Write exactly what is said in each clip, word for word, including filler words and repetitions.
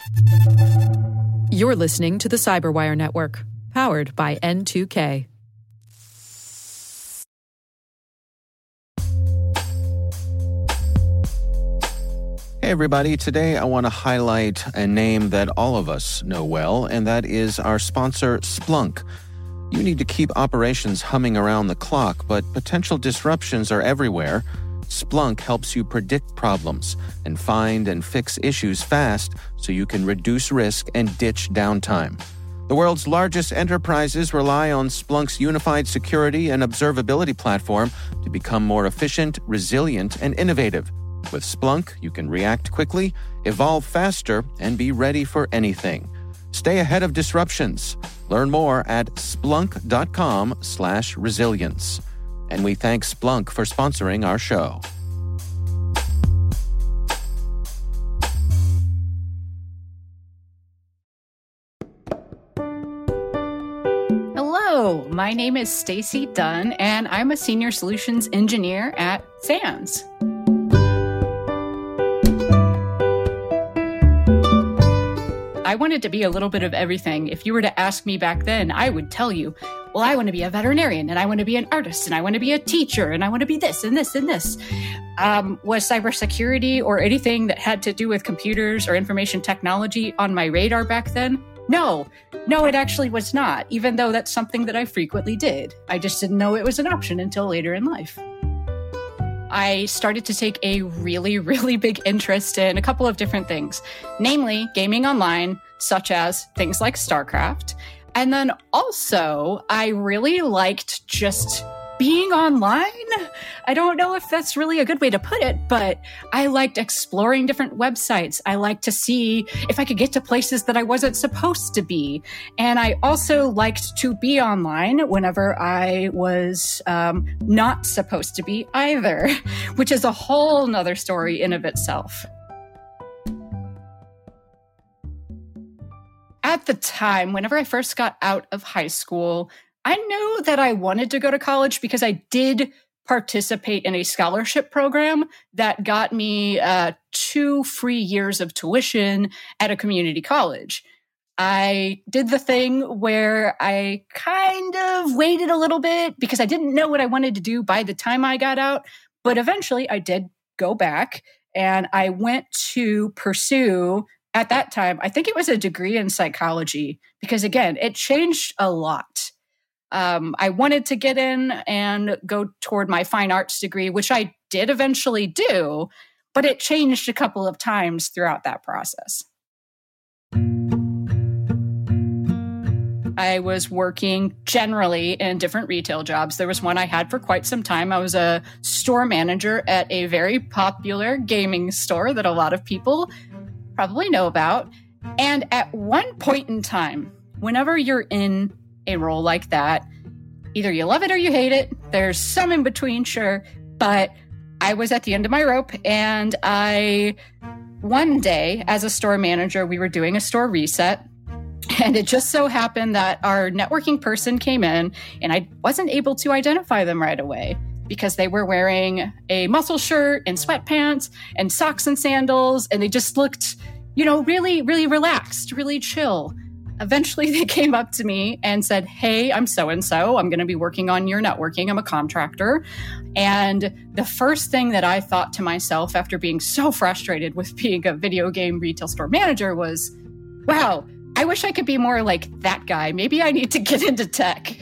You're listening to the Cyberwire Network, powered by N two K. Hey everybody, today I want to highlight a name that all of us know well, and that is our sponsor, Splunk. You need to keep operations humming around the clock, but potential disruptions are everywhere. Splunk helps you predict problems and find and fix issues fast so you can reduce risk and ditch downtime. The world's largest enterprises rely on Splunk's unified security and observability platform to become more efficient, resilient, and innovative. With Splunk, you can react quickly, evolve faster, and be ready for anything. Stay ahead of disruptions. Learn more at splunk.com slash resilience. And we thank Splunk for sponsoring our show. Hello, my name is Stacy Dunn, and I'm a senior solutions engineer at SANS. I wanted to be a little bit of everything. If you were to ask me back then, I would tell you, well, I want to be a veterinarian, and I want to be an artist, and I want to be a teacher, and I want to be this and this and this. Um, was cybersecurity or anything that had to do with computers or information technology on my radar back then? No, no, it actually was not, even though that's something that I frequently did. I just didn't know it was an option until later in life. I started to take a really, really big interest in a couple of different things, namely gaming online, such as things like StarCraft. And then also, I really liked just being online. I don't know if that's really a good way to put it, but I liked exploring different websites. I liked to see if I could get to places that I wasn't supposed to be. And I also liked to be online whenever I was um, not supposed to be either, which is a whole nother story in of itself. At the time, whenever I first got out of high school, I knew that I wanted to go to college because I did participate in a scholarship program that got me uh, two free years of tuition at a community college. I did the thing where I kind of waited a little bit because I didn't know what I wanted to do by the time I got out, but eventually I did go back and I went to pursue, at that time, I think it was a degree in psychology, because again, it changed a lot. Um, I wanted to get in and go toward my fine arts degree, which I did eventually do, but it changed a couple of times throughout that process. I was working generally in different retail jobs. There was one I had for quite some time. I was a store manager at a very popular gaming store that a lot of people probably know about. And at one point in time, whenever you're in a role like that, either you love it or you hate it. There's some in between, sure. But I was at the end of my rope, and I, one day, as a store manager, we were doing a store reset, and it just so happened that our networking person came in, and I wasn't able to identify them right away because they were wearing a muscle shirt and sweatpants and socks and sandals, and they just looked, you know, really, really relaxed, really chill. Eventually, they came up to me and said, hey, I'm so-and-so. I'm going to be working on your networking. I'm a contractor. And the first thing that I thought to myself after being so frustrated with being a video game retail store manager was, wow, I wish I could be more like that guy. Maybe I need to get into tech.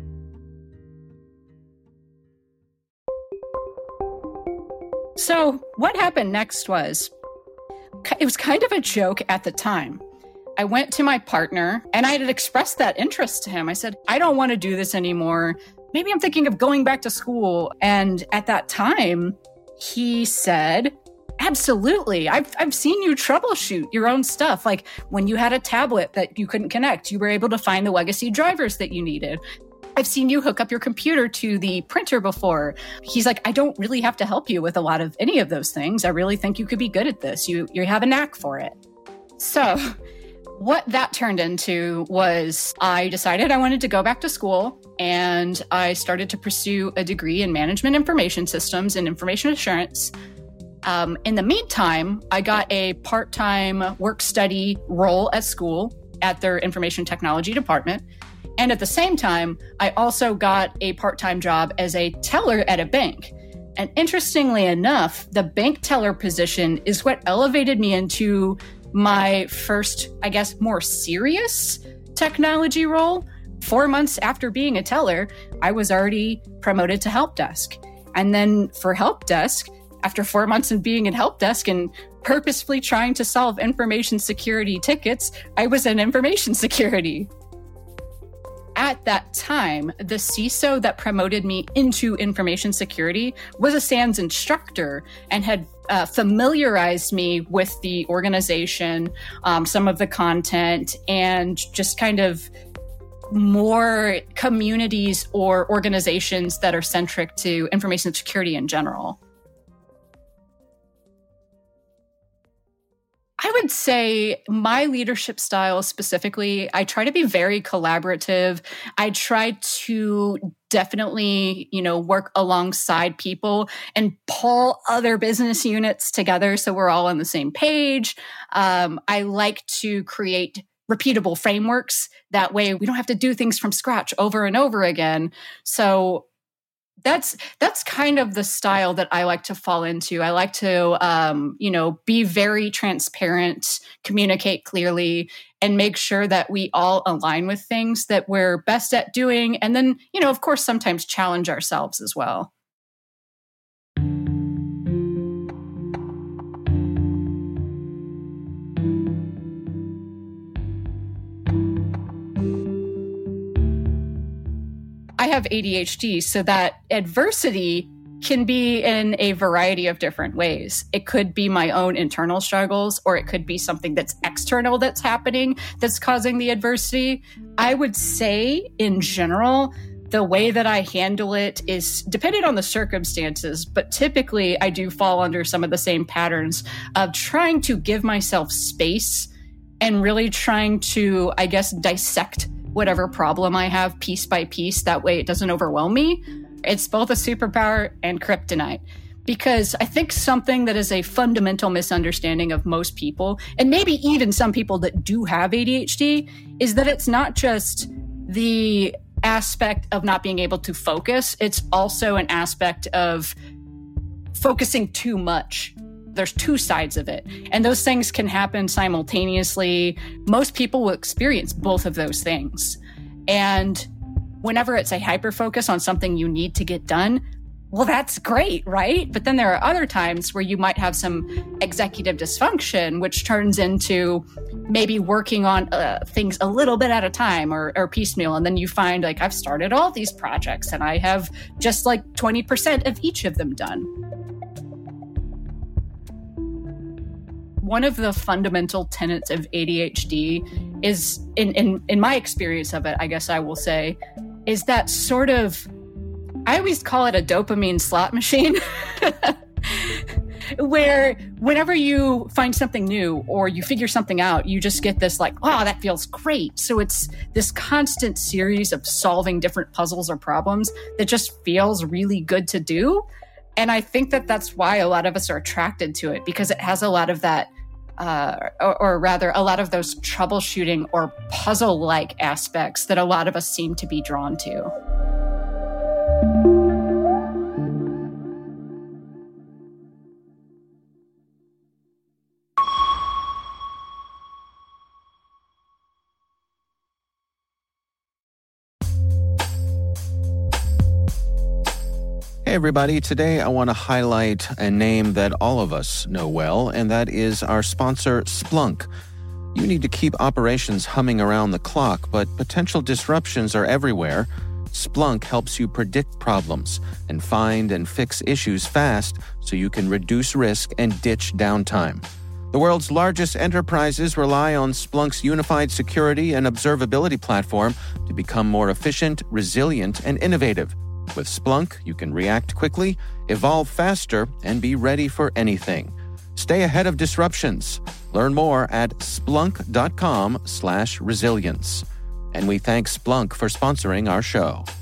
So what happened next was, it was kind of a joke at the time. I went to my partner and I had expressed that interest to him. I said, I don't want to do this anymore. Maybe I'm thinking of going back to school. And at that time, he said, absolutely. I've, I've seen you troubleshoot your own stuff. Like when you had a tablet that you couldn't connect, you were able to find the legacy drivers that you needed. I've seen you hook up your computer to the printer before. He's like, I don't really have to help you with a lot of any of those things. I really think you could be good at this. You, you have a knack for it. So what that turned into was I decided I wanted to go back to school, and I started to pursue a degree in management information systems and information assurance. Um, in the meantime, I got a part-time work-study role at school at their information technology department. And at the same time, I also got a part-time job as a teller at a bank. And interestingly enough, the bank teller position is what elevated me into my first, I guess, more serious technology role. Four months after being a teller, I was already promoted to help desk. And then for help desk, after four months of being in help desk and purposefully trying to solve information security tickets, I was in information security. At that time, the C I S O that promoted me into information security was a SANS instructor and had uh, familiarized me with the organization, um, some of the content, and just kind of more communities or organizations that are centric to information security in general. I would say my leadership style specifically, I try to be very collaborative. I try to definitely, you know, work alongside people and pull other business units together so we're all on the same page. Um, I like to create repeatable frameworks. That way we don't have to do things from scratch over and over again. So That's that's kind of the style that I like to fall into. I like to, um, you know, be very transparent, communicate clearly, and make sure that we all align with things that we're best at doing. And then, you know, of course, sometimes challenge ourselves as well. I have A D H D, so that adversity can be in a variety of different ways. It could be my own internal struggles, or it could be something that's external that's happening that's causing the adversity. I would say, in general, the way that I handle it is dependent on the circumstances, but typically I do fall under some of the same patterns of trying to give myself space and really trying to, I guess, dissect whatever problem I have piece by piece. That way it doesn't overwhelm me. It's both a superpower and kryptonite. Because I think something that is a fundamental misunderstanding of most people, and maybe even some people that do have A D H D, is that it's not just the aspect of not being able to focus. It's also an aspect of focusing too much. There's two sides of it, and those things can happen simultaneously. Most people will experience both of those things. And whenever it's a hyper-focus on something you need to get done, well, that's great, right? But then there are other times where you might have some executive dysfunction, which turns into maybe working on uh, things a little bit at a time or, or piecemeal. And then you find, like, I've started all these projects and I have just like twenty percent of each of them done. One of the fundamental tenets of A D H D is, in, in, in my experience of it, I guess I will say, is that sort of, I always call it a dopamine slot machine, where whenever you find something new or you figure something out, you just get this like, wow, that feels great. So it's this constant series of solving different puzzles or problems that just feels really good to do. And I think that that's why a lot of us are attracted to it, because it has a lot of that, uh, or, or rather a lot of those troubleshooting or puzzle-like aspects that a lot of us seem to be drawn to. Hey everybody, today I want to highlight a name that all of us know well, and that is our sponsor, Splunk. You need to keep operations humming around the clock, but potential disruptions are everywhere. Splunk helps you predict problems and find and fix issues fast so you can reduce risk and ditch downtime. The world's largest enterprises rely on Splunk's unified security and observability platform to become more efficient, resilient, and innovative. With Splunk, you can react quickly, evolve faster, and be ready for anything. Stay ahead of disruptions. Learn more at splunk dot com slash resilience. And we thank Splunk for sponsoring our show.